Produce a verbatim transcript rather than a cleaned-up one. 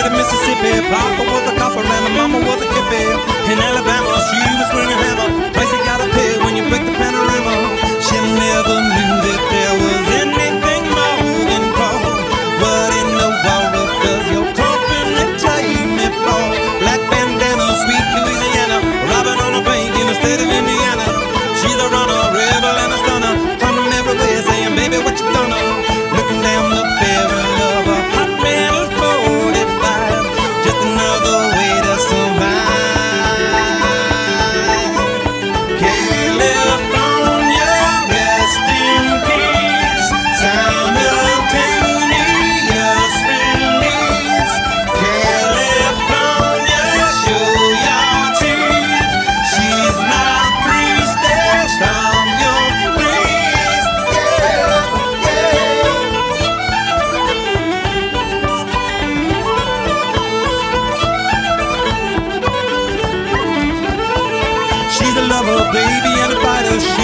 state of Mississippi. Papa was a copper and her mama was a hippie. In Alabama, she was swinging hammer. Price you gotta pay when you break the panorama. She never knew that there was anything more than cold. What in the world does your company take me for? Black bandana, sweet Louisiana, robbing on a bank in the state of Indiana. She's a runner, a rebel and a stunner. Come from everywhere saying, baby, what you done? Looking down the barrel of a hot metal forty-five. Just another way to survive. California, rest in peace. Simultaneous release. California, show your teeth. She's my priestess from your priest. Yeah, yeah. She's a lover, baby, and a fighter. She